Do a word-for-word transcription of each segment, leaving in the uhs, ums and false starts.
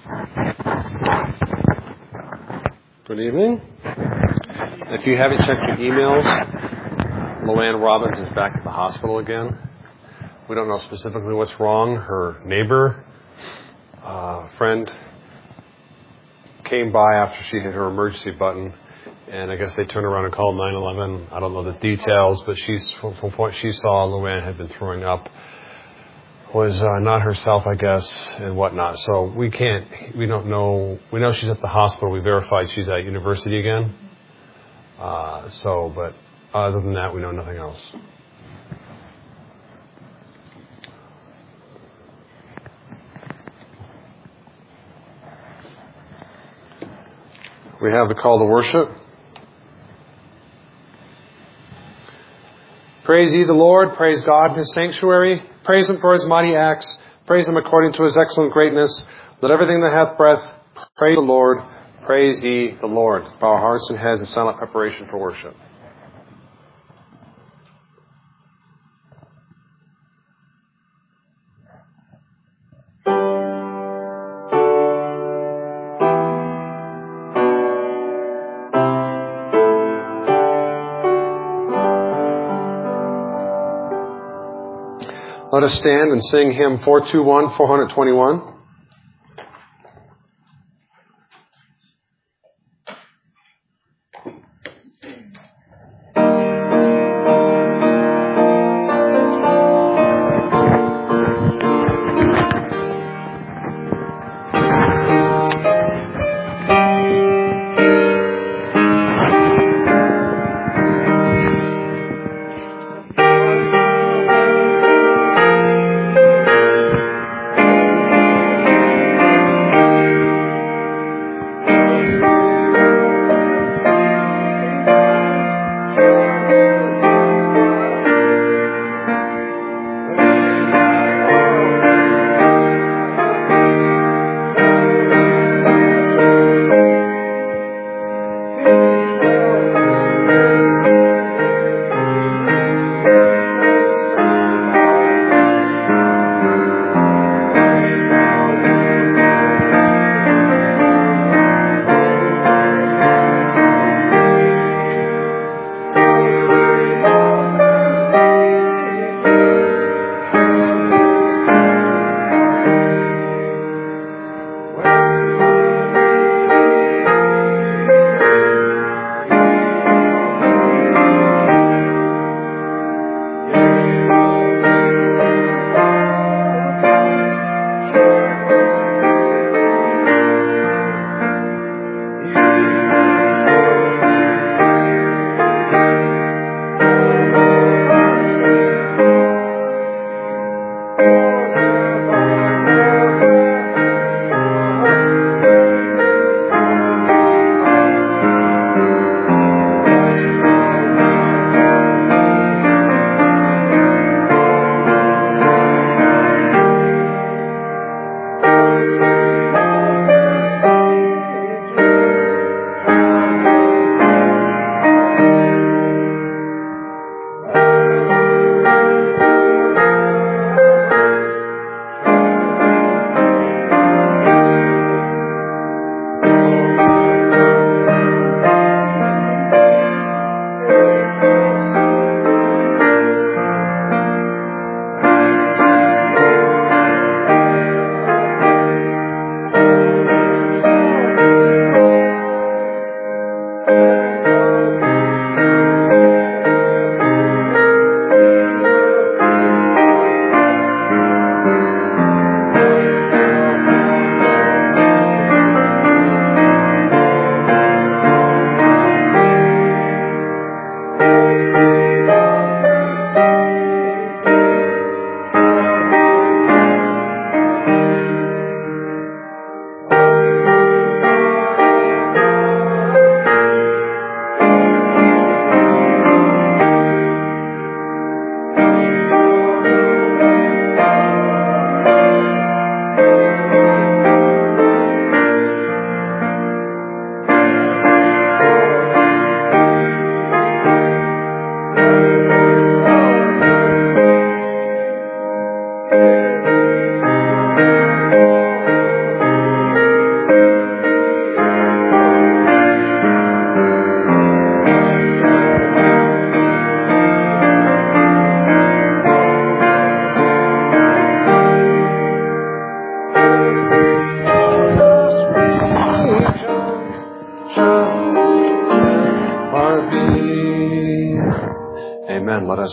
Good evening. If you haven't checked your emails, Luann Robbins is back at the hospital again. We don't know specifically what's wrong. Her neighbor, uh, friend, came by after she hit her emergency button, and I guess they turned around and called nine one one. I don't know the details, but she's, from what she saw, Luann had been throwing up, was uh, not herself, I guess, and whatnot. So we can't, we don't know. We know she's at the hospital. We verified she's at university again. Uh, so, but other than that, we know nothing else. We have the call to worship. Praise ye the Lord. Praise God in His sanctuary. Praise Him for His mighty acts. Praise Him according to His excellent greatness. Let everything that hath breath praise the Lord. Praise ye the Lord. Bow our hearts and heads in silent preparation for worship. Let us stand and sing hymn four two one, four twenty-one.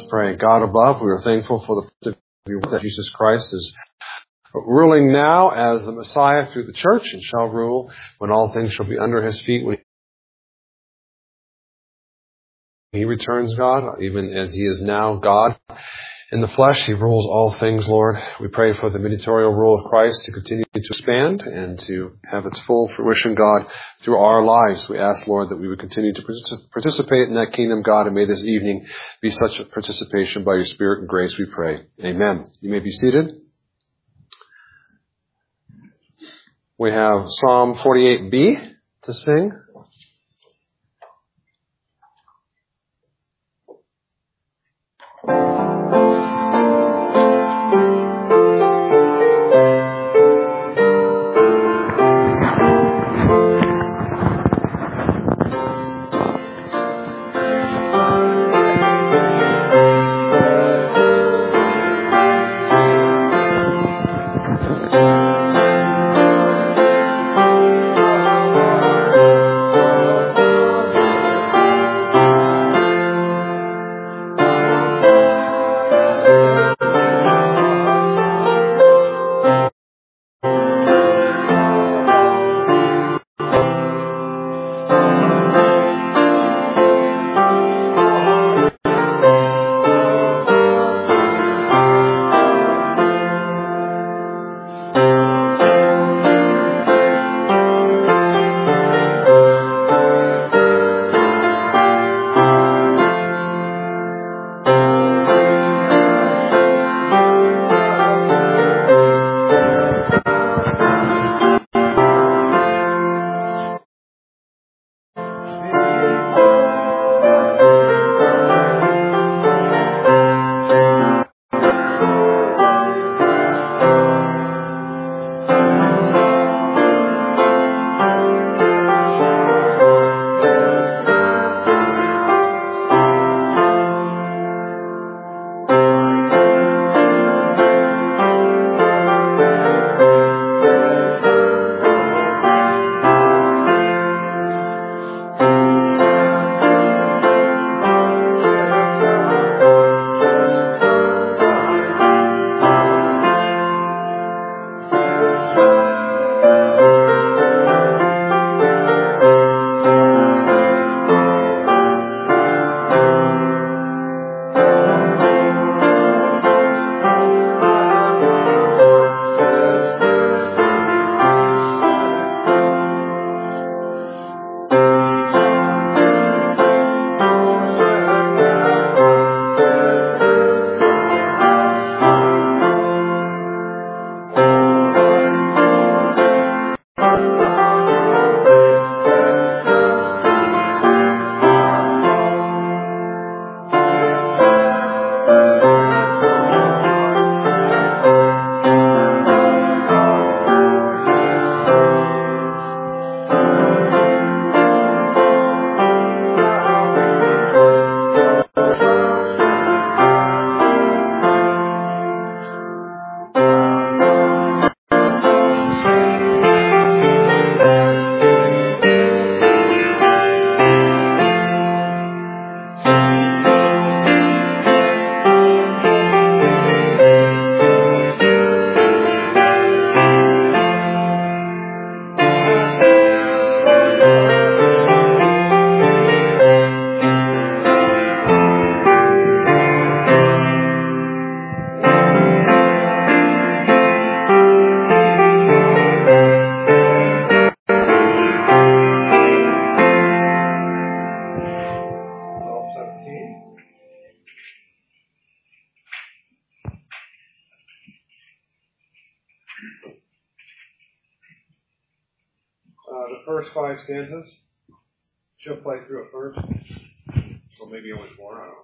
pray. God above, we are thankful for the that Jesus Christ is ruling now as the Messiah through the church and shall rule when all things shall be under his feet. When he returns, God, even as he is now God in the flesh, he rules all things, Lord. We pray for the mediatorial rule of Christ to continue to expand and to have its full fruition, God, through our lives. We ask, Lord, that we would continue to participate in that kingdom, God, and may this evening be such a participation by your Spirit and grace, we pray. Amen. You may be seated. We have Psalm forty-eight B to sing. Uh, the first five stanzas. She'll play through it first. So maybe only four, I don't know.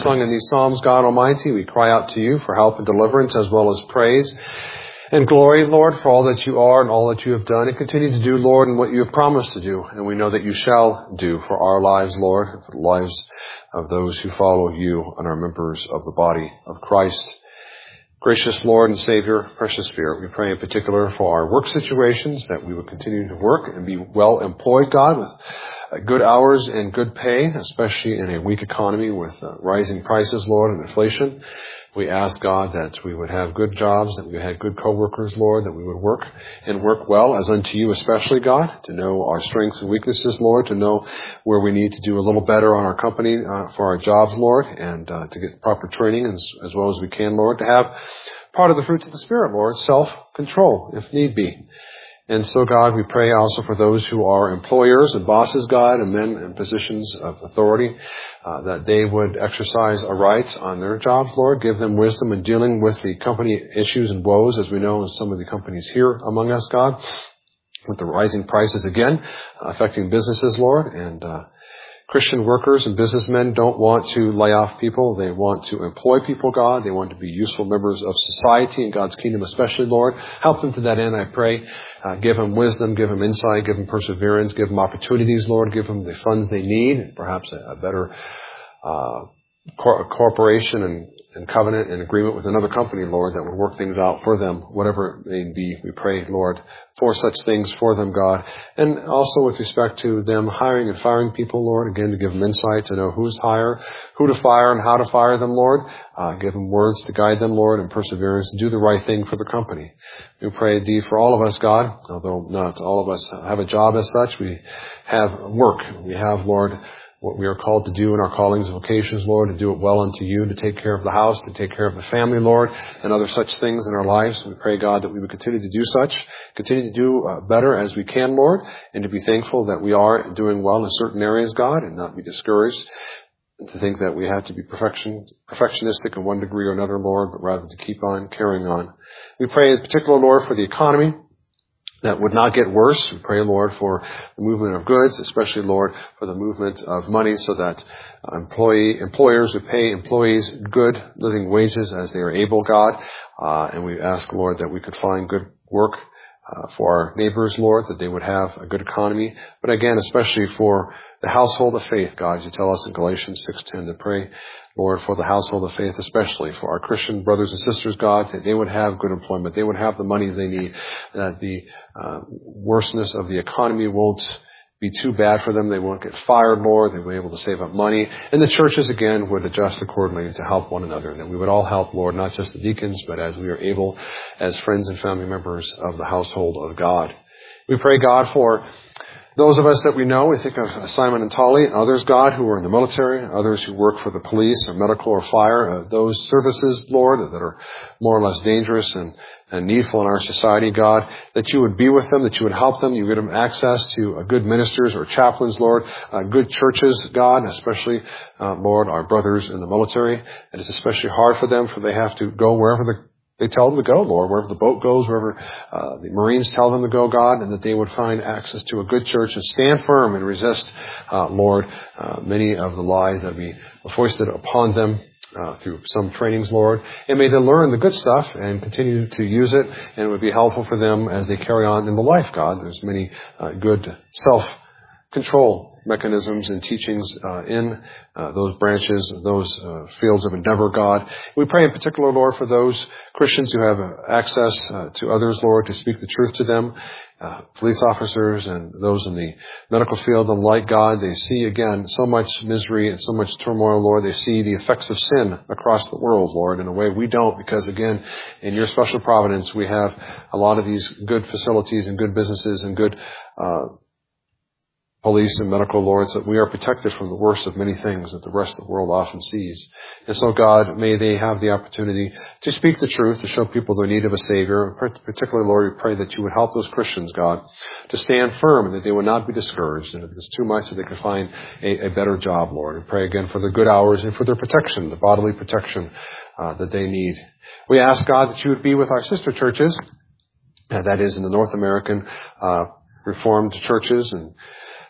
sung in these Psalms, God Almighty, we cry out to you for help and deliverance as well as praise and glory, Lord, for all that you are and all that you have done and continue to do, Lord, and what you have promised to do. And we know that you shall do for our lives, Lord, and for the lives of those who follow you and are members of the body of Christ. Gracious Lord and Savior, precious Spirit, we pray in particular for our work situations, that we would continue to work and be well employed, God, with good hours and good pay, especially in a weak economy with uh, rising prices, Lord, and inflation. We ask, God, that we would have good jobs, that we would have good co-workers, Lord, that we would work and work well as unto you especially, God, to know our strengths and weaknesses, Lord, to know where we need to do a little better on our company uh, for our jobs, Lord, and uh, to get proper training as, as well as we can, Lord, to have part of the fruits of the Spirit, Lord, self-control, if need be. And so, God, we pray also for those who are employers and bosses, God, and men in positions of authority, uh, that they would exercise a right on their jobs, Lord. Give them wisdom in dealing with the company issues and woes, as we know in some of the companies here among us, God, with the rising prices again, uh, affecting businesses, Lord, and uh Christian workers and businessmen don't want to lay off people. They want to employ people, God. They want to be useful members of society and God's kingdom especially, Lord. Help them to that end, I pray. Uh, give them wisdom, give them insight, give them perseverance, give them opportunities, Lord. Give them the funds they need, and perhaps a, a better uh, cor- corporation and, and covenant and agreement with another company, Lord, that would work things out for them, whatever it may be. We pray, Lord, for such things for them, God. And also with respect to them hiring and firing people, Lord, again, to give them insight, to know who's to hire, who to fire, and how to fire them, Lord. Uh, give them words to guide them, Lord, and perseverance to do the right thing for the company. We pray indeed for all of us, God, although not all of us have a job as such. We have work. We have, Lord, what we are called to do in our callings and vocations, Lord, to do it well unto you, to take care of the house, to take care of the family, Lord, and other such things in our lives. We pray, God, that we would continue to do such, continue to do uh, better as we can, Lord, and to be thankful that we are doing well in certain areas, God, and not be discouraged, and to think that we have to be perfection, perfectionistic in one degree or another, Lord, but rather to keep on carrying on. We pray in particular, Lord, for the economy, that would not get worse. We pray, Lord, for the movement of goods, especially, Lord, for the movement of money, so that uh, employee employers would pay employees good living wages as they are able, God. Uh, and we ask, Lord, that we could find good work uh, for our neighbors, Lord, that they would have a good economy. But again, especially for the household of faith, God, as you tell us in Galatians six ten to pray, Lord, for the household of faith, especially for our Christian brothers and sisters, God, that they would have good employment. They would have the monies they need, that the uh, worseness of the economy won't be too bad for them. They won't get fired, Lord. They will be able to save up money. And the churches, again, would adjust accordingly to help one another. And that we would all help, Lord, not just the deacons, but as we are able, as friends and family members of the household of God. We pray, God, for those of us that we know. We think of Simon and Tolly and others, God, who are in the military, others who work for the police or medical or fire, uh, those services, Lord, that are more or less dangerous and, and needful in our society, God, that you would be with them, that you would help them, you would give them access to uh, good ministers or chaplains, Lord, uh, good churches, God, especially, uh, Lord, our brothers in the military. It is especially hard for them, for they have to go wherever the They tell them to go, Lord, wherever the boat goes, wherever uh, the Marines tell them to go, God, and that they would find access to a good church and stand firm and resist, uh, Lord, uh, many of the lies that be foisted upon them uh, through some trainings, Lord. And may they learn the good stuff and continue to use it, and it would be helpful for them as they carry on in the life, God. There's many uh, good self-control mechanisms and teachings uh, in uh, those branches, those uh, fields of endeavor, God. We pray in particular, Lord, for those Christians who have uh, access uh, to others, Lord, to speak the truth to them, uh, police officers and those in the medical field and like, God. They see, again, so much misery and so much turmoil, Lord. They see the effects of sin across the world, Lord, in a way we don't, because, again, in your special providence, we have a lot of these good facilities and good businesses and good uh police and medical, Lords, that we are protected from the worst of many things that the rest of the world often sees. And so, God, may they have the opportunity to speak the truth, to show people their need of a Savior. Particularly, Lord, we pray that you would help those Christians, God, to stand firm and that they would not be discouraged. And if it's too much, that they could find a, a better job, Lord. We pray again for their good hours and for their protection, the bodily protection uh, that they need. We ask, God, that you would be with our sister churches, and that is in the North American uh, Reformed churches and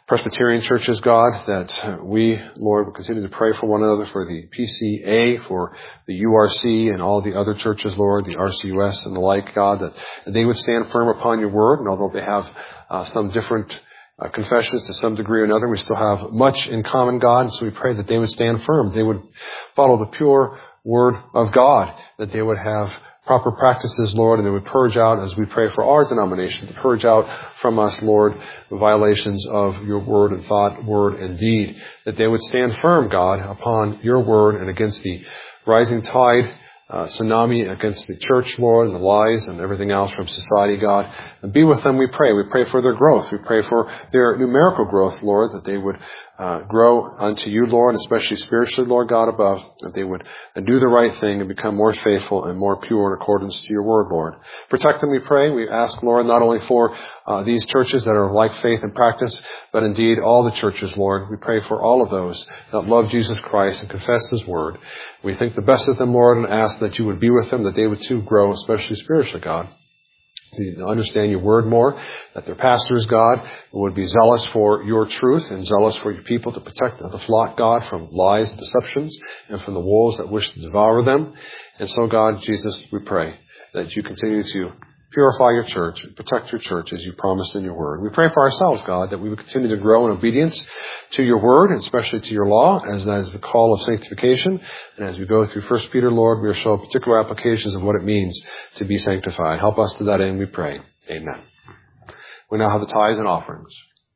Presbyterian churches, God, that we, Lord, will continue to pray for one another, for the P C A, for the U R C and all the other churches, Lord, the R C U S and the like, God, that they would stand firm upon your word. And although they have uh, some different uh, confessions to some degree or another, we still have much in common, God. And so we pray that they would stand firm. They would follow the pure word of God, that they would have proper practices, Lord, and they would purge out, as we pray for our denomination, to purge out from us, Lord, the violations of your word and thought, word and deed, that they would stand firm, God, upon your word and against the rising tide, uh, tsunami against the church, Lord, and the lies and everything else from society, God. And be with them, we pray. We pray for their growth. We pray for their numerical growth, Lord, that they would uh, grow unto you, Lord, especially spiritually, Lord God, above, that they would uh, do the right thing and become more faithful and more pure in accordance to your word, Lord. Protect them, we pray. We ask, Lord, not only for uh, these churches that are like faith and practice, but indeed all the churches, Lord. We pray for all of those that love Jesus Christ and confess his word. We think the best of them, Lord, and ask that you would be with them, that they would too grow, especially spiritually, God, to understand your word more, that their pastors, God, would be zealous for your truth and zealous for your people to protect the flock, God, from lies and deceptions and from the wolves that wish to devour them. And so, God, Jesus, we pray that you continue to purify your church and protect your church as you promised in your word. We pray for ourselves, God, that we would continue to grow in obedience to your word, and especially to your law, as that is the call of sanctification. And as we go through First Peter, Lord, we are showing particular applications of what it means to be sanctified. Help us to that end, we pray. Amen. We now have the tithes and offerings.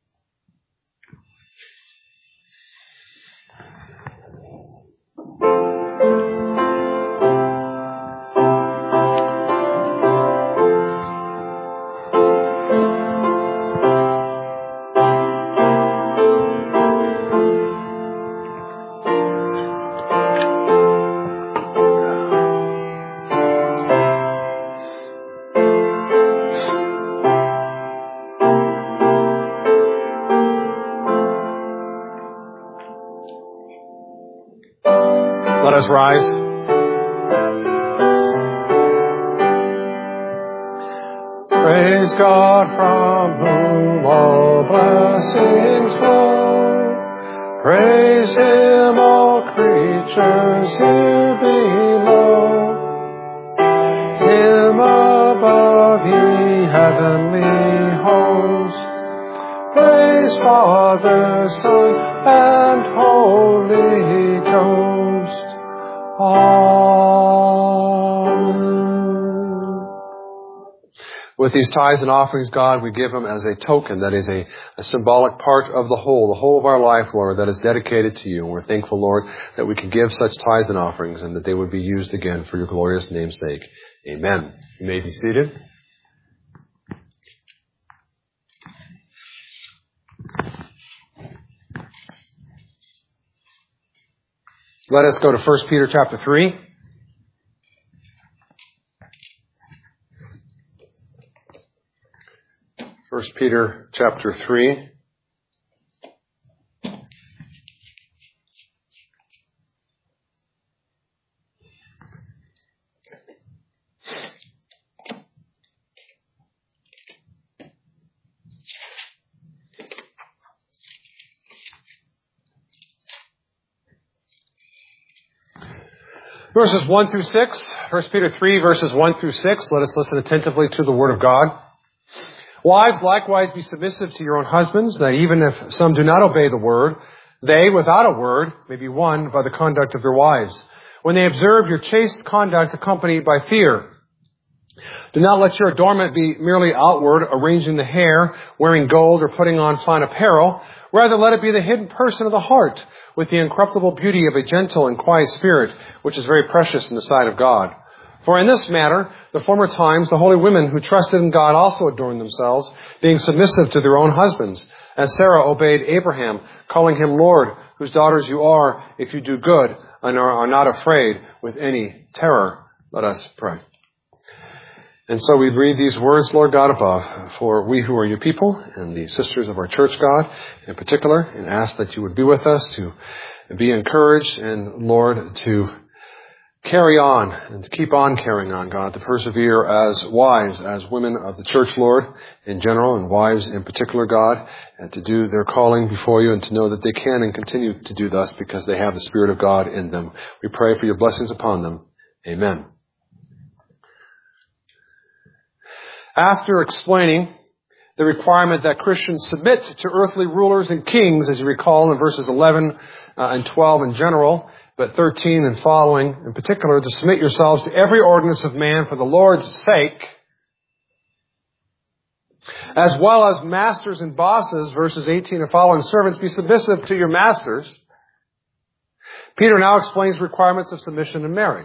Let us rise. Praise God, from whom all blessings flow. Praise him, all creatures here below. Him above, ye heavenly hosts. Praise Father, Son, and Holy Ghost. Amen. With these tithes and offerings, God, we give them as a token, that is a, a symbolic part of the whole, the whole of our life, Lord, that is dedicated to you. And we're thankful, Lord, that we can give such tithes and offerings and that they would be used again for your glorious name's sake. Amen. You may be seated. Let us go to First Peter chapter three. First Peter chapter three. Verses one through six, First Peter three, verses one through six. Let us listen attentively to the word of God. Wives, likewise, be submissive to your own husbands, that even if some do not obey the word, they, without a word, may be won by the conduct of their wives, when they observe your chaste conduct accompanied by fear. Do not let your adornment be merely outward, arranging the hair, wearing gold, or putting on fine apparel. Rather, let it be the hidden person of the heart, with the incorruptible beauty of a gentle and quiet spirit, which is very precious in the sight of God. For in this matter, the former times, the holy women who trusted in God also adorned themselves, being submissive to their own husbands, as Sarah obeyed Abraham, calling him Lord, whose daughters you are, if you do good, and are not afraid with any terror. Let us pray. And so we read these words, Lord God above, for we who are your people and the sisters of our church, God, in particular, and ask that you would be with us to be encouraged and, Lord, to carry on and to keep on carrying on, God, to persevere as wives, as women of the church, Lord, in general, and wives in particular, God, and to do their calling before you and to know that they can and continue to do thus because they have the Spirit of God in them. We pray for your blessings upon them. Amen. After explaining the requirement that Christians submit to earthly rulers and kings, as you recall in verses eleven uh, and twelve in general, but thirteen and following in particular, to submit yourselves to every ordinance of man for the Lord's sake, as well as masters and bosses, verses eighteen and following, servants, be submissive to your masters. Peter now explains requirements of submission in marriage.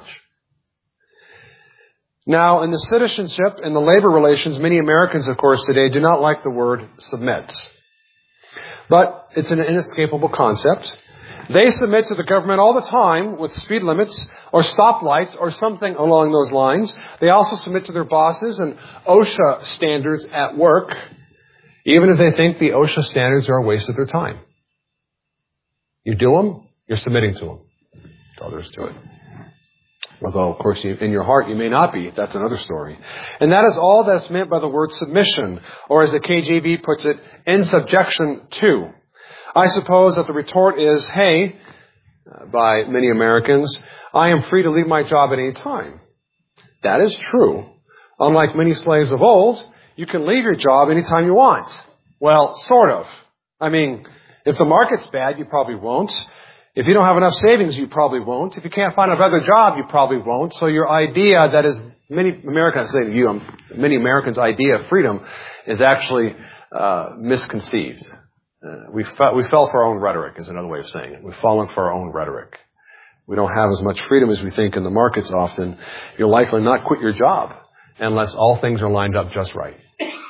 Now, in the citizenship and the labor relations, many Americans, of course, today do not like the word submit. But it's an inescapable concept. They submit to the government all the time with speed limits or stoplights or something along those lines. They also submit to their bosses and OSHA standards at work, even if they think the OSHA standards are a waste of their time. You do them, you're submitting to them. That's all there is to it. Although, of course, you, in your heart you may not be. That's another story. And that is all that's meant by the word submission, or as the K J V puts it, in subjection to. I suppose that the retort is, hey, uh, by many Americans, I am free to leave my job at any time. That is true. Unlike many slaves of old, you can leave your job anytime you want. Well, sort of. I mean, if the market's bad, you probably won't. If you don't have enough savings, you probably won't. If you can't find another job, you probably won't. So your idea that is, many Americans say to you, um, many Americans' idea of freedom is actually uh, misconceived. Uh, we, fe- we fell for our own rhetoric, is another way of saying it. We've fallen for our own rhetoric. We don't have as much freedom as we think in the markets often. You'll likely not quit your job unless all things are lined up just right.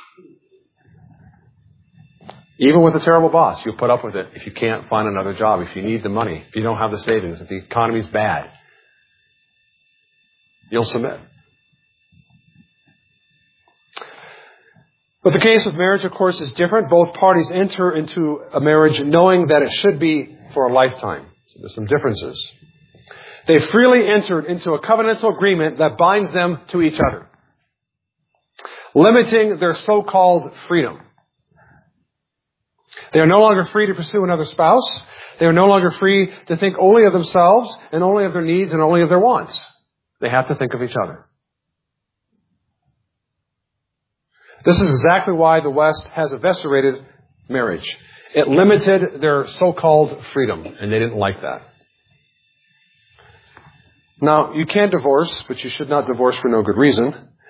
Even with a terrible boss, you'll put up with it if you can't find another job, if you need the money, if you don't have the savings, if the economy's bad. You'll submit. But the case of marriage, of course, is different. Both parties enter into a marriage knowing that it should be for a lifetime. So there's some differences. They freely entered into a covenantal agreement that binds them to each other, limiting their so-called freedom. They are no longer free to pursue another spouse. They are no longer free to think only of themselves and only of their needs and only of their wants. They have to think of each other. This is exactly why the West has eviscerated marriage. It limited their so-called freedom, and they didn't like that. Now, you can divorce, but you should not divorce for no good reason.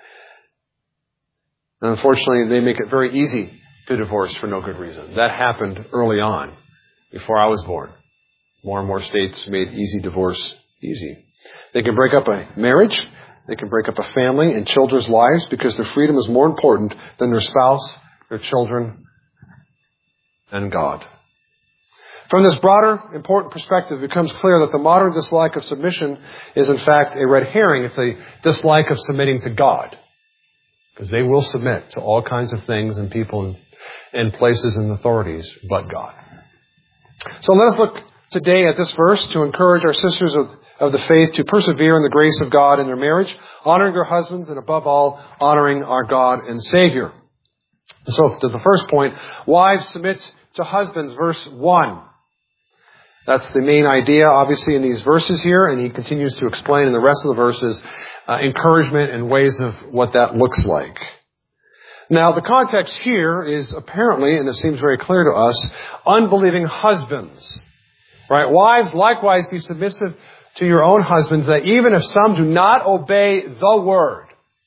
And unfortunately, they make it very easy to divorce for no good reason. That happened early on, before I was born. More and more states made easy divorce easy. They can break up a marriage, they can break up a family and children's lives because their freedom is more important than their spouse, their children, and God. From this broader, important perspective, it becomes clear that the modern dislike of submission is in fact a red herring. It's a dislike of submitting to God. Because they will submit to all kinds of things and people and and places and authorities but God. So let us look today at this verse to encourage our sisters of, of the faith to persevere in the grace of God in their marriage, honoring their husbands, and above all, honoring our God and Savior. So to the first point, wives submit to husbands, verse one. That's the main idea, obviously, in these verses here, and he continues to explain in the rest of the verses uh, encouragement and ways of what that looks like. Now, the context here is apparently, and it seems very clear to us, unbelieving husbands. Right? Wives, likewise, be submissive to your own husbands, that even if some do not obey the word,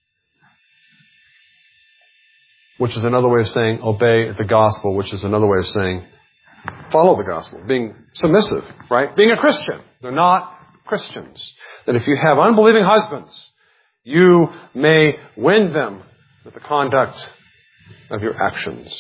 which is another way of saying obey the gospel, which is another way of saying follow the gospel, being submissive, right? Being a Christian. They're not Christians. That if you have unbelieving husbands, you may win them with the conduct of your actions.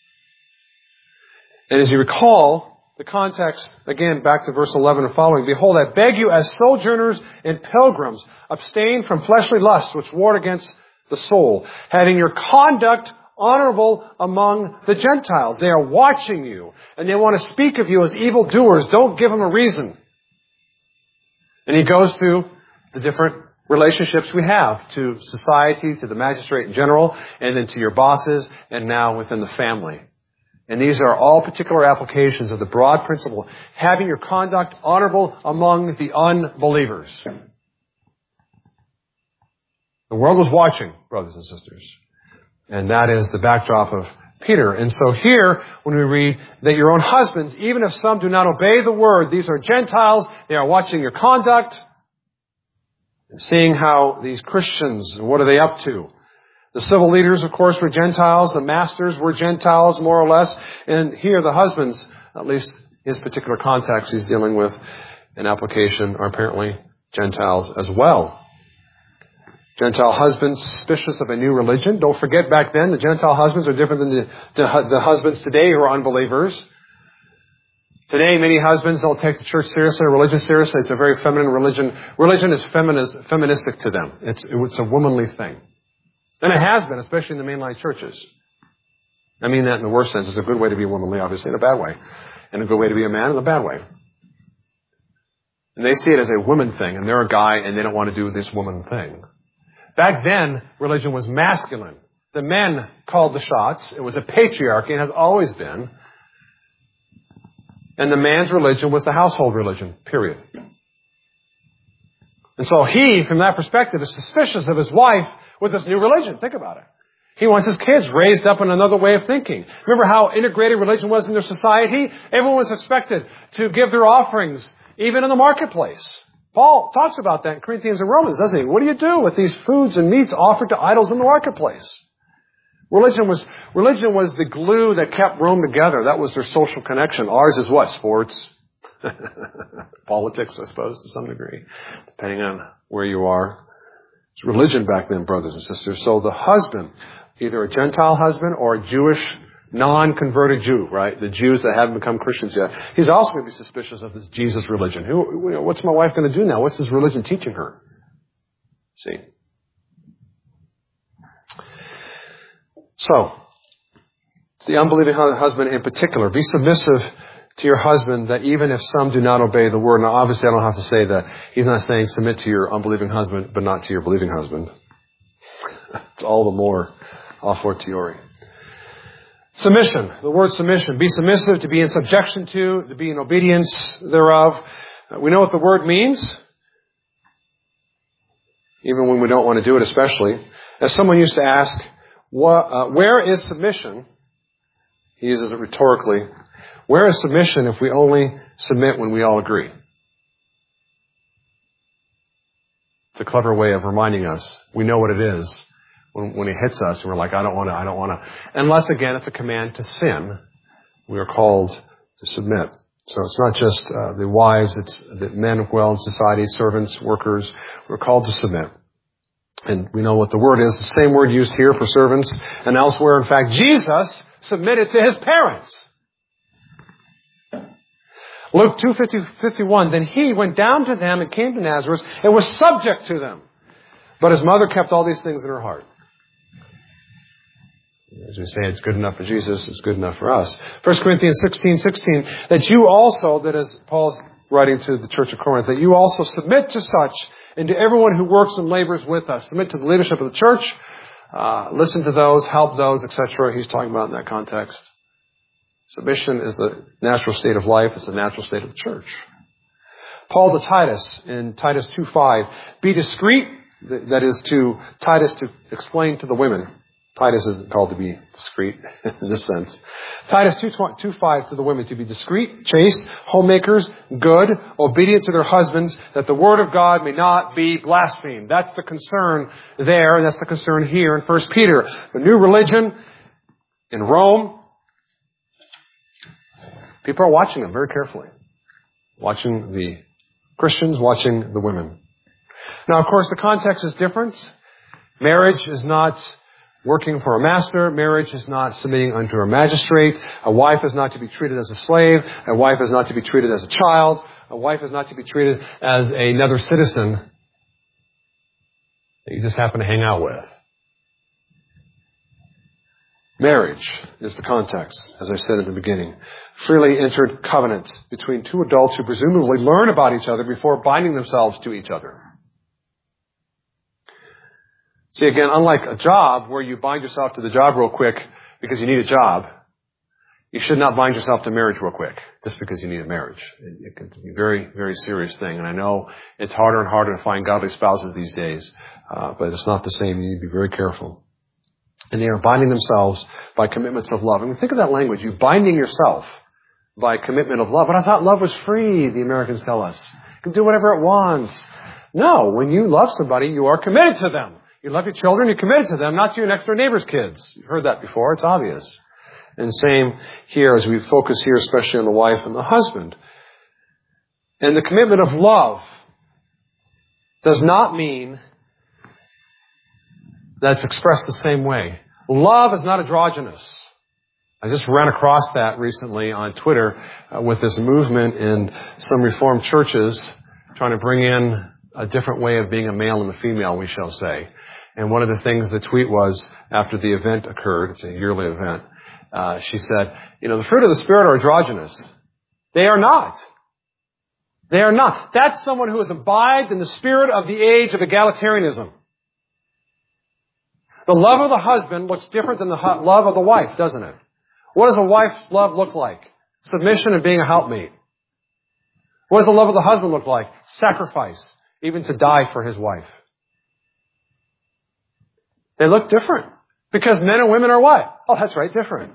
And as you recall, the context, again, back to verse eleven and following, behold, I beg you as sojourners and pilgrims, abstain from fleshly lusts which war against the soul, having your conduct honorable among the Gentiles. They are watching you, and they want to speak of you as evildoers. Don't give them a reason. And he goes through the different relationships we have to society, to the magistrate in general, and then to your bosses, and now within the family. And these are all particular applications of the broad principle, having your conduct honorable among the unbelievers. The world was watching, brothers and sisters. And that is the backdrop of Peter. And so here, when we read that your own husbands, even if some do not obey the word, these are Gentiles, they are watching your conduct, and seeing how these Christians, what are they up to? The civil leaders, of course, were Gentiles. The masters were Gentiles, more or less. And here the husbands, at least his particular context he's dealing with, an application, are apparently Gentiles as well. Gentile husbands suspicious of a new religion. Don't forget, back then, the Gentile husbands are different than the, the, the husbands today who are unbelievers. Today, many husbands don't take the church seriously, religion seriously. It's a very feminine religion. Religion is feminist, feministic to them. It's, it's a womanly thing. And it has been, especially in the mainline churches. I mean that in the worst sense. It's a good way to be womanly, obviously, in a bad way. And a good way to be a man in a bad way. And they see it as a woman thing, and they're a guy, and they don't want to do this woman thing. Back then, religion was masculine. The men called the shots. It was a patriarchy, and has always been. And the man's religion was the household religion, period. And so he, from that perspective, is suspicious of his wife with this new religion. Think about it. He wants his kids raised up in another way of thinking. Remember how integrated religion was in their society? Everyone was expected to give their offerings, even in the marketplace. Paul talks about that in Corinthians and Romans, doesn't he? What do you do with these foods and meats offered to idols in the marketplace? Religion was, religion was the glue that kept Rome together. That was their social connection. Ours is what? Sports. Politics, I suppose, to some degree, depending on where you are. It's religion back then, brothers and sisters. So the husband, either a Gentile husband or a Jewish, non-converted Jew, right? The Jews that haven't become Christians yet. He's also going to be suspicious of this Jesus religion. Who, what's my wife going to do now? What's this religion teaching her? See? So, the unbelieving husband in particular, be submissive to your husband, that even if some do not obey the word. Now, obviously, I don't have to say that. He's not saying submit to your unbelieving husband, but not to your believing husband. It's all the more a fortiori. Submission. The word submission. Be submissive, to be in subjection to, to be in obedience thereof. We know what the word means, even when we don't want to do it especially. As someone used to ask, what, uh, where is submission? He uses it rhetorically. Where is submission if we only submit when we all agree? It's a clever way of reminding us. We know what it is when, when it hits us, and we're like, I don't want to, I don't want to. Unless, again, it's a command to sin. We are called to submit. So it's not just uh, the wives, it's the men of well in society, servants, workers. We're called to submit. And we know what the word is. The same word used here for servants and elsewhere. In fact, Jesus submitted to his parents. Luke two fifty-one, then he went down to them and came to Nazareth and was subject to them. But his mother kept all these things in her heart. As we say, it's good enough for Jesus, it's good enough for us. First Corinthians sixteen sixteen, that you also, that is Paul's writing to the church of Corinth, that you also submit to such and to everyone who works and labors with us. Submit to the leadership of the church, uh, listen to those, help those, et cetera. He's talking about in that context. Submission is the natural state of life. It's the natural state of the church. Paul to Titus in Titus two five, be discreet, that is to Titus to explain to the women. Titus isn't called to be discreet in this sense. Titus two five to the women, to be discreet, chaste, homemakers, good, obedient to their husbands, that the word of God may not be blasphemed. That's the concern there, and that's the concern here in First Peter. The new religion in Rome. People are watching them very carefully. Watching the Christians, watching the women. Now, of course, the context is different. Marriage is not working for a master. Marriage is not submitting unto a magistrate. A wife is not to be treated as a slave. A wife is not to be treated as a child. A wife is not to be treated as another citizen that you just happen to hang out with. Marriage is the context, as I said at the beginning. Freely entered covenant between two adults who presumably learn about each other before binding themselves to each other. See, again, unlike a job where you bind yourself to the job real quick because you need a job, you should not bind yourself to marriage real quick just because you need a marriage. It, it can be a very, very serious thing. And I know it's harder and harder to find godly spouses these days, uh, but it's not the same. You need to be very careful. And they are binding themselves by commitments of love. I mean, think of that language. You binding yourself by commitment of love. But I thought love was free, the Americans tell us. You can do whatever it wants. No, when you love somebody, you are committed to them. You love your children, you're committed to them, not to your next door neighbor's kids. You've heard that before. It's obvious. And same here as we focus here, especially on the wife and the husband. And the commitment of love does not mean that it's expressed the same way. Love is not androgynous. I just ran across that recently on Twitter uh, with this movement in some Reformed churches trying to bring in a different way of being a male and a female, we shall say. And one of the things the tweet was after the event occurred, it's a yearly event, uh, she said, you know, the fruit of the Spirit are androgynous. They are not. They are not. That's someone who has imbibed in the spirit of the age of egalitarianism. The love of the husband looks different than the hu- love of the wife, doesn't it? What does a wife's love look like? Submission and being a helpmate. What does the love of the husband look like? Sacrifice, even to die for his wife. They look different. Because men and women are what? Oh, that's right, different.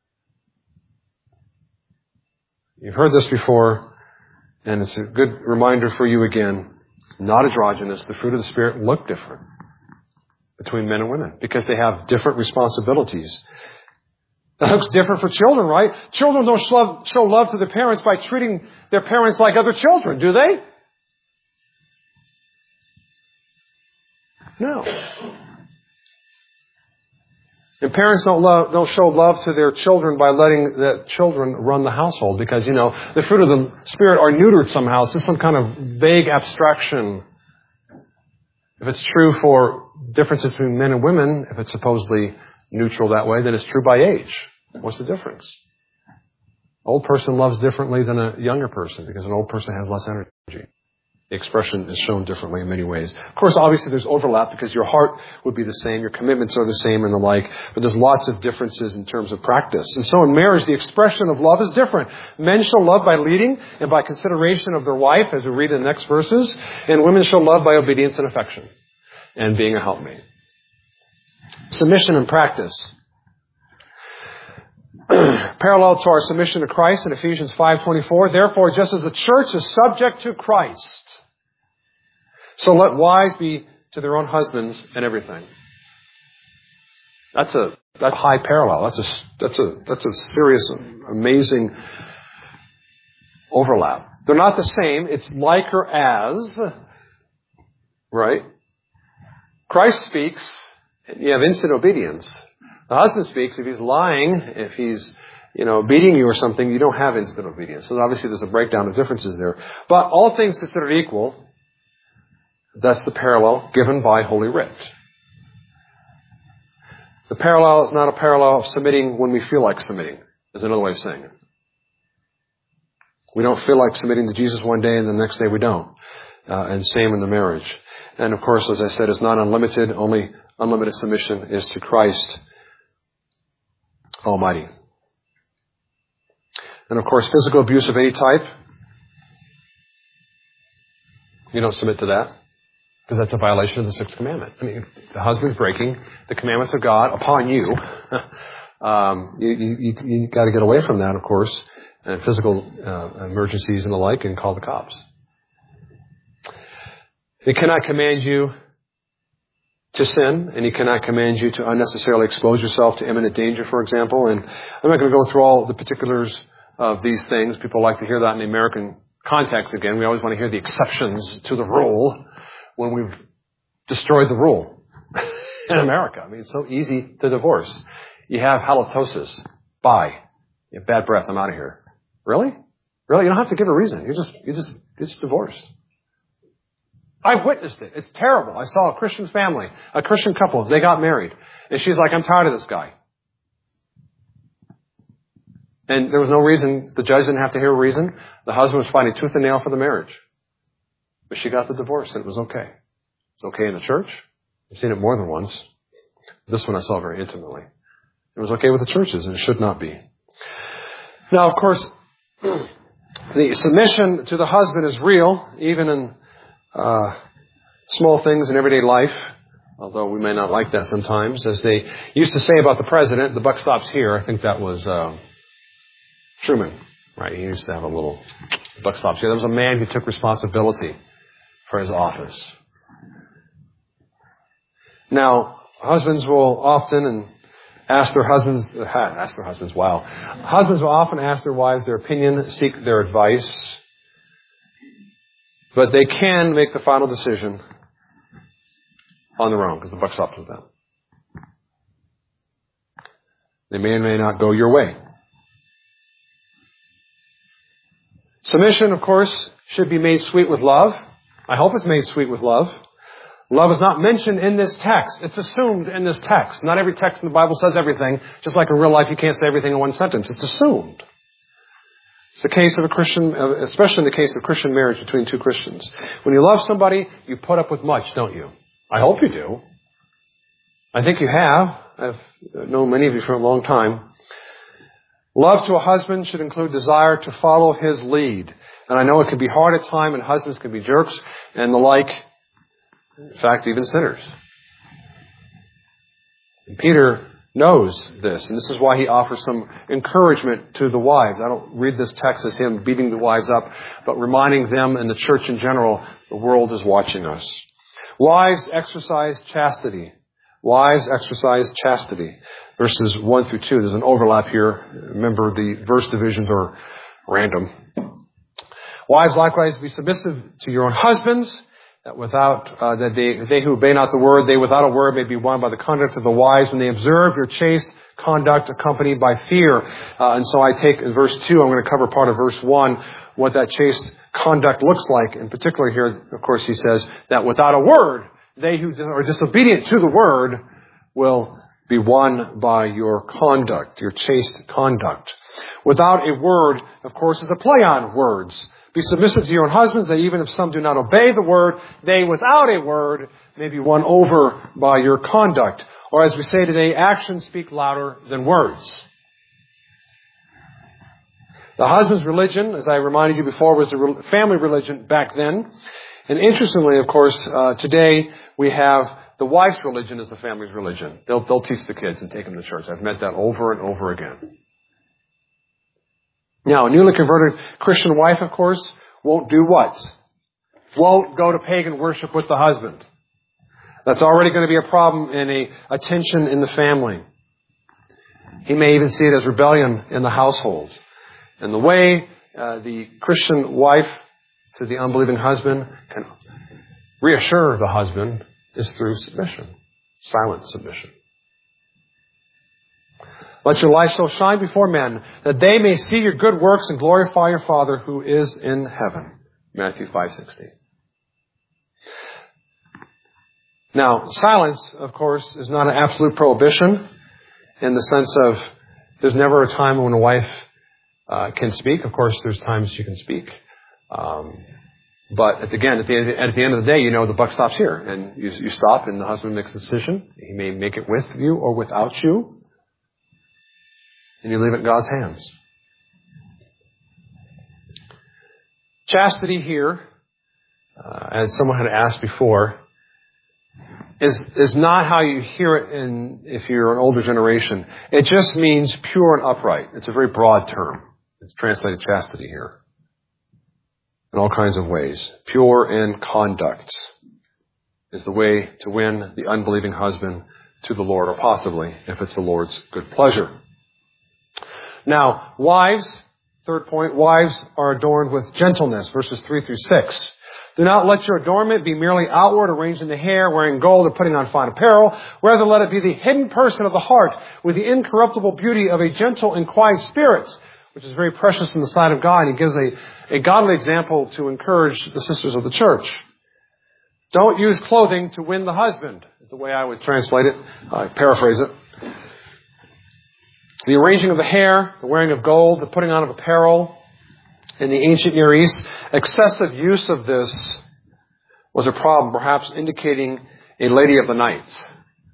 You've heard this before, and it's a good reminder for you again. It's not androgynous. The fruit of the Spirit look different between men and women because they have different responsibilities. That looks different for children, right? Children don't show love, show love to their parents by treating their parents like other children, do they? No. And parents don't love, don't show love to their children by letting the children run the household because, you know, the fruit of the Spirit are neutered somehow. It's just some kind of vague abstraction. If it's true for differences between men and women, if it's supposedly neutral that way, then it's true by age. What's the difference? Old person loves differently than a younger person because an old person has less energy. The expression is shown differently in many ways. Of course, obviously there's overlap because your heart would be the same, your commitments are the same and the like, but there's lots of differences in terms of practice. And so in marriage, the expression of love is different. Men show love by leading and by consideration of their wife, as we read in the next verses, and women show love by obedience and affection and being a helpmate. Submission and practice. Parallel to our submission to Christ in Ephesians five twenty-four, therefore, just as the church is subject to Christ, so let wives be to their own husbands and everything. That's a that's a high parallel. That's a that's a that's a serious, amazing overlap. They're not the same. It's like or as, right? Christ speaks, and you have instant obedience. The husband speaks, if he's lying, if he's, you know, beating you or something, you don't have instant obedience. So obviously there's a breakdown of differences there. But all things considered equal, that's the parallel given by Holy Writ. The parallel is not a parallel of submitting when we feel like submitting, is another way of saying it. We don't feel like submitting to Jesus one day and the next day we don't. Uh, and same in the marriage. And of course, as I said, it's not unlimited. Only unlimited submission is to Christ Almighty. And of course, physical abuse of any type, you don't submit to that because that's a violation of the sixth commandment. I mean, the husband's breaking the commandments of God upon you. um, you you, you, you got to get away from that, of course, and physical uh, emergencies and the like, and call the cops. He cannot command you to sin, and he cannot command you to unnecessarily expose yourself to imminent danger, for example. And I'm not going to go through all the particulars of these things. People like to hear that in the American context again. We always want to hear the exceptions to the rule when we've destroyed the rule in America. I mean, it's so easy to divorce. You have halitosis. Bye. You have bad breath. I'm out of here. Really? Really? You don't have to give a reason. You just, you just, you just divorce. I've witnessed it. It's terrible. I saw a Christian family, a Christian couple. They got married. And she's like, I'm tired of this guy. And there was no reason. The judge didn't have to hear a reason. The husband was fighting tooth and nail for the marriage. But she got the divorce and it was okay. It's okay in the church. I've seen it more than once. This one I saw very intimately. It was okay with the churches, and it should not be. Now, of course, the submission to the husband is real, even in uh, small things in everyday life, although we may not like that sometimes. As they used to say about the president, the buck stops here. I think that was uh, Truman, right? He used to have a little buck stops here. There was a man who took responsibility for his office. Now, husbands will often and ask their husbands, uh, ask their husbands, wow. Husbands will often ask their wives their opinion, seek their advice, but they can make the final decision on their own because the buck stops with them. They may or may not go your way. Submission, of course, should be made sweet with love. I hope it's made sweet with love. Love is not mentioned in this text. It's assumed in this text. Not every text in the Bible says everything. Just like in real life, you can't say everything in one sentence. It's assumed. It's the case of a Christian, especially in the case of Christian marriage between two Christians. When you love somebody, you put up with much, don't you? I hope you do. I think you have. I've known many of you for a long time. Love to a husband should include desire to follow his lead. And I know it can be hard at times, and husbands can be jerks and the like. In fact, even sinners. And Peter knows this, and this is why he offers some encouragement to the wives. I don't read this text as him beating the wives up, but reminding them and the church in general, the world is watching us. Wives, exercise chastity. Wives, exercise chastity. Verses one through two. There's an overlap here. Remember, the verse divisions are random. Wives, likewise, be submissive to your own husbands, that without uh, that they they who obey not the word, they without a word may be won by the conduct of the wives when they observe your chaste conduct accompanied by fear. Uh, and so I take in verse two, I'm going to cover part of verse one, what that chaste conduct looks like. In particular here, of course, he says that without a word, they who are disobedient to the word will be won by your conduct, your chaste conduct. Without a word, of course, is a play on words. Be submissive to your own husbands, that even if some do not obey the word, they without a word may be won over by your conduct. Or as we say today, actions speak louder than words. The husband's religion, as I reminded you before, was the family religion back then. And interestingly, of course, uh, today we have the wife's religion as the family's religion. They'll, they'll teach the kids and take them to church. I've met that over and over again. Now, a newly converted Christian wife, of course, won't do what? Won't go to pagan worship with the husband. That's already going to be a problem and a, a tension in the family. He may even see it as rebellion in the household. And the way uh, the Christian wife to the unbelieving husband can reassure the husband is through submission, silent submission. Let your light so shine before men that they may see your good works and glorify your Father who is in heaven. Matthew five sixteen. Now, silence, of course, is not an absolute prohibition in the sense of there's never a time when a wife uh, can speak. Of course, there's times she can speak. Um, but at, again, at the, at the end of the day, you know the buck stops here. And you, you stop and the husband makes a decision. He may make it with you or without you. And you leave it in God's hands. Chastity here, uh, as someone had asked before, is is not how you hear it in if you're an older generation. It just means pure and upright. It's a very broad term. It's translated chastity here. In all kinds of ways. Pure in conduct is the way to win the unbelieving husband to the Lord, or possibly, if it's the Lord's good pleasure. Now, wives, third point, wives are adorned with gentleness, verses three through six. Do not let your adornment be merely outward, arranging the hair, wearing gold, or putting on fine apparel. Rather, let it be the hidden person of the heart, with the incorruptible beauty of a gentle and quiet spirit, which is very precious in the sight of God. He gives a, a godly example to encourage the sisters of the church. Don't use clothing to win the husband, is the way I would translate it. I paraphrase it. The arranging of the hair, the wearing of gold, the putting on of apparel. In the ancient Near East, excessive use of this was a problem, perhaps indicating a lady of the night.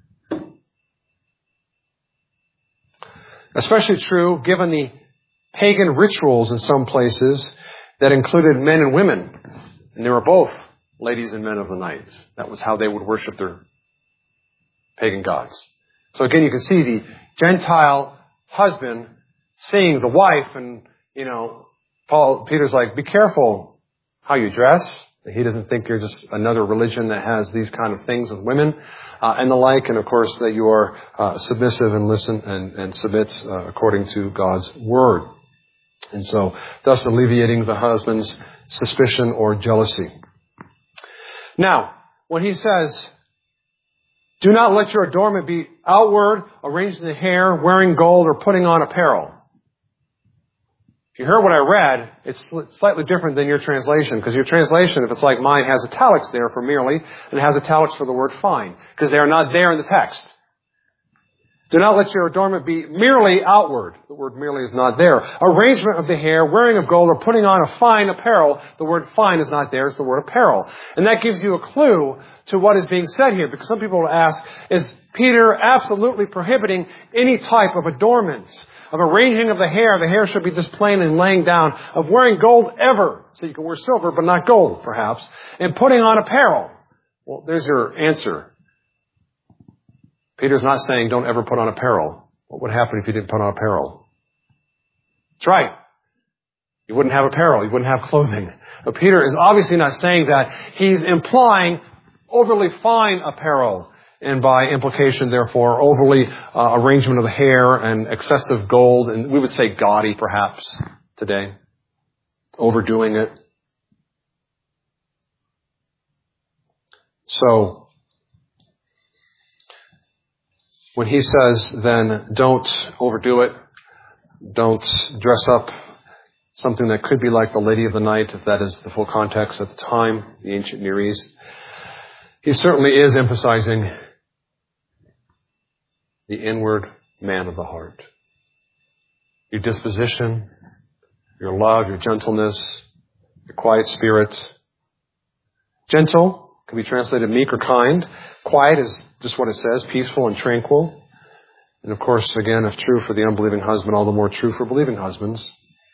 Especially true given the pagan rituals in some places that included men and women. And they were both ladies and men of the night. That was how they would worship their pagan gods. So again, you can see the Gentile husband seeing the wife, and, you know, Paul, Peter's like, be careful how you dress. He doesn't think you're just another religion that has these kind of things with women uh, and the like. And of course, that you are uh, submissive and listen and, and submit uh, according to God's word. And so, thus alleviating the husband's suspicion or jealousy. Now, when he says, do not let your adornment be outward, arranged in the hair, wearing gold, or putting on apparel. If you heard what I read, it's slightly different than your translation, because your translation, if it's like mine, has italics there for merely, and it has italics for the word fine, because they are not there in the text. Do not let your adornment be merely outward. The word merely is not there. Arrangement of the hair, wearing of gold, or putting on a fine apparel. The word fine is not there. It's the word apparel. And that gives you a clue to what is being said here. Because some people will ask, is Peter absolutely prohibiting any type of adornments? Of arranging of the hair. The hair should be just plain and laying down. Of wearing gold ever. So you can wear silver, but not gold, perhaps. And putting on apparel. Well, there's your answer. Peter's not saying don't ever put on apparel. What would happen if you didn't put on apparel? That's right. You wouldn't have apparel. You wouldn't have clothing. But Peter is obviously not saying that. He's implying overly fine apparel. And by implication, therefore, overly uh, arrangement of the hair and excessive gold. And we would say gaudy, perhaps, today. Overdoing it. So, when he says, then, don't overdo it, don't dress up something that could be like the Lady of the Night, if that is the full context at the time, the ancient Near East, he certainly is emphasizing the inward man of the heart. Your disposition, your love, your gentleness, your quiet spirit. Gentle can be translated meek or kind. Quiet is just what it says, peaceful and tranquil. And of course, again, if true for the unbelieving husband, all the more true for believing husbands.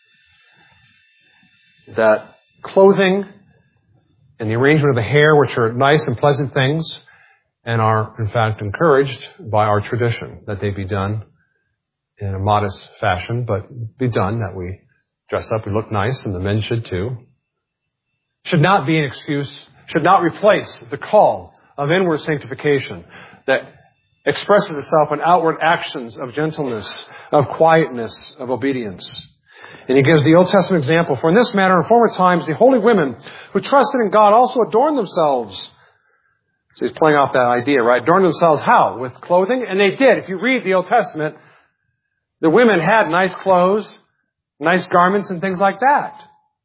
That clothing and the arrangement of the hair, which are nice and pleasant things, and are, in fact, encouraged by our tradition, that they be done in a modest fashion, but be done, that we dress up, we look nice, and the men should too, should not be an excuse, should not replace the call of inward sanctification that expresses itself in outward actions of gentleness, of quietness, of obedience. And he gives the Old Testament example. For in this matter, in former times, the holy women who trusted in God also adorned themselves. So he's playing off that idea, right? Adorned themselves how? With clothing? And they did. If you read the Old Testament, the women had nice clothes, nice garments, and things like that.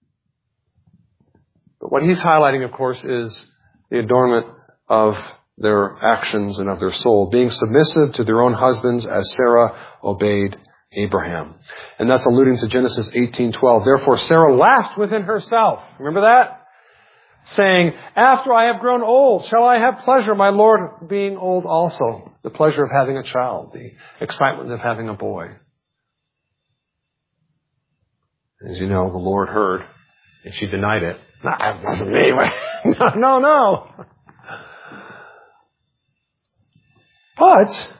But what he's highlighting, of course, is the adornment of their actions and of their soul, being submissive to their own husbands as Sarah obeyed Abraham. And that's alluding to Genesis eighteen twelve. Therefore Sarah laughed within herself. Remember that? Saying, after I have grown old, shall I have pleasure, my Lord being old also? The pleasure of having a child, the excitement of having a boy. As you know, the Lord heard, and she denied it. No, that wasn't me. No, no, no. But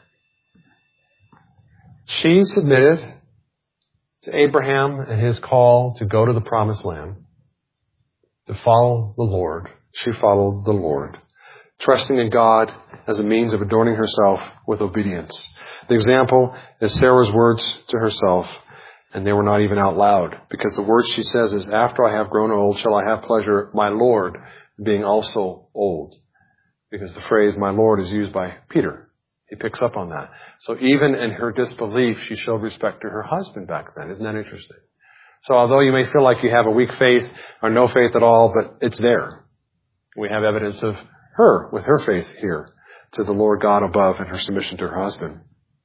she submitted to Abraham and his call to go to the promised land, to follow the Lord. She followed the Lord, trusting in God as a means of adorning herself with obedience. The example is Sarah's words to herself, and they were not even out loud, because the words she says is, after I have grown old, shall I have pleasure, my Lord being also old. Because the phrase, my Lord, is used by Peter. He picks up on that. So even in her disbelief, she showed respect to her husband back then. Isn't that interesting? So although you may feel like you have a weak faith or no faith at all, but it's there. We have evidence of her, with her faith here, to the Lord God above and her submission to her husband.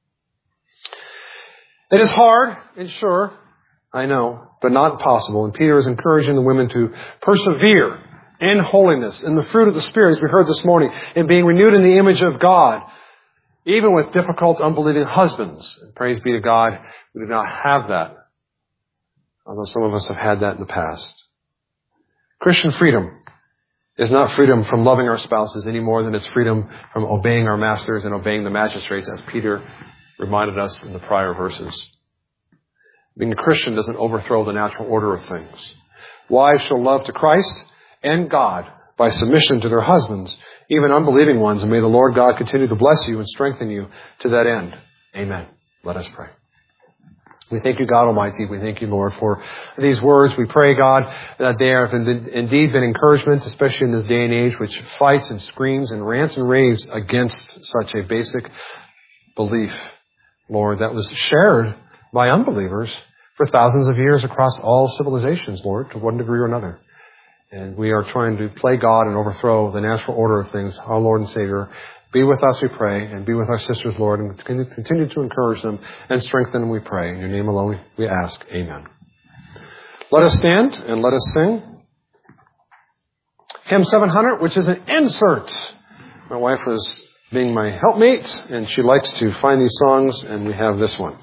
It is hard, and sure, I know, but not impossible. And Peter is encouraging the women to persevere in holiness, in the fruit of the Spirit, as we heard this morning, in being renewed in the image of God, even with difficult, unbelieving husbands. And praise be to God, we do not have that, although some of us have had that in the past. Christian freedom is not freedom from loving our spouses any more than it's freedom from obeying our masters and obeying the magistrates, as Peter reminded us in the prior verses. Being a Christian doesn't overthrow the natural order of things. Wives shall love to Christ and God by submission to their husbands, even unbelieving ones, and may the Lord God continue to bless you and strengthen you to that end. Amen. Let us pray. We thank you, God Almighty. We thank you, Lord, for these words. We pray, God, that they have indeed been encouragement, especially in this day and age, which fights and screams and rants and raves against such a basic belief, Lord, that was shared by unbelievers for thousands of years across all civilizations, Lord, to one degree or another. And we are trying to play God and overthrow the natural order of things. Our Lord and Savior, be with us, we pray, and be with our sisters, Lord, and continue to encourage them and strengthen them, we pray. In your name alone we ask. Amen. Let us stand and let us sing hymn seven hundred, which is an insert. My wife was being my helpmate, and she likes to find these songs, and we have this one.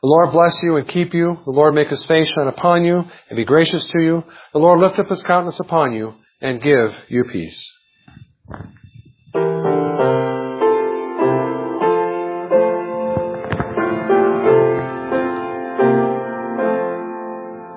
Lord bless you and keep you. The Lord make his face shine upon you and be gracious to you. The Lord lift up his countenance upon you and give you peace.